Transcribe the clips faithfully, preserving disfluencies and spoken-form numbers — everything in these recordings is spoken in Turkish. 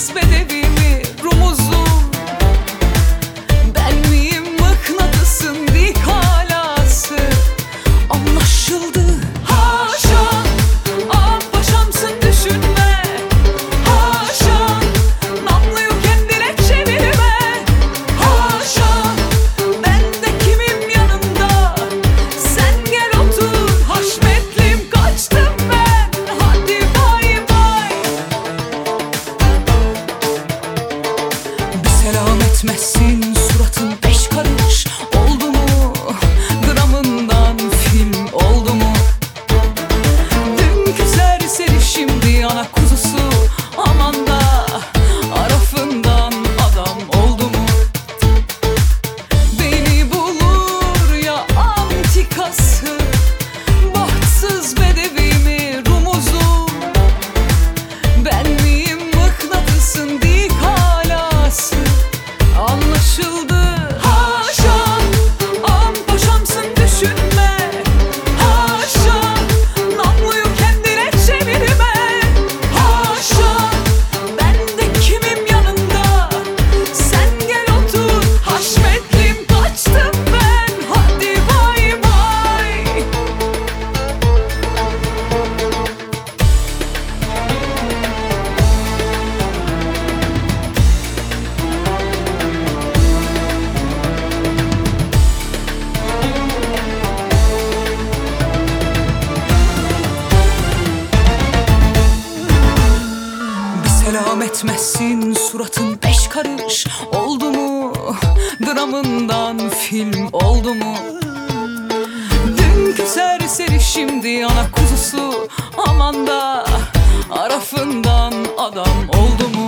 Bahtsız bedevi mi rumuzum? Ben miyim mıknatısın dik halası? Anlaşıldı haşa, ah paşamsın düşünme. Haşa, namluyu kendine çevirme. Haşa, ben de kimim yanında? Sen gel otur haşmetlim, kaçtım ben, hadi bay bay. Bir selam etmezsin suratın beş karış oldu mu? Dramından film oldu mu? Dünkü serseri şimdi ana kuzusu, aman da arafından adam oldu mu? Beni bulur ya antikası, bahtsız bedevi mi rumuzum? Ben miyim mıknatısın dik halası? Anlaşıldı haşa, am paşamsın düşünme. Haşa, namluyu kendine çevirme. Haşa, ben de kimim yanında? Sen gel otur haşmetlim, kaçtım ben, hadi bay bay. Bir selam etmezsin suratın beş karış oldu mu? Dramından film oldu mu? Dünkü serseri şimdi ana kuzusu, aman da arafından adam oldu mu?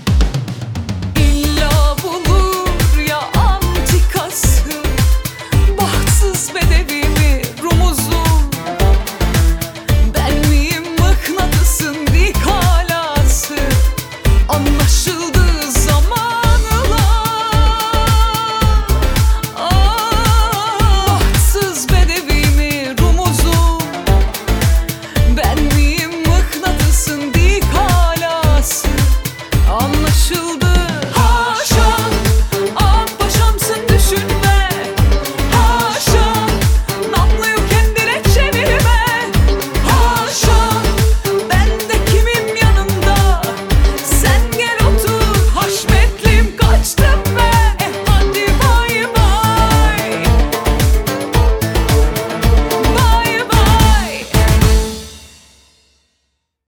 İlla bulur ya antikası, bahtsız bedevi mi rumuzum? Ben miyim mıknatısın dik halası? Anlaşıldı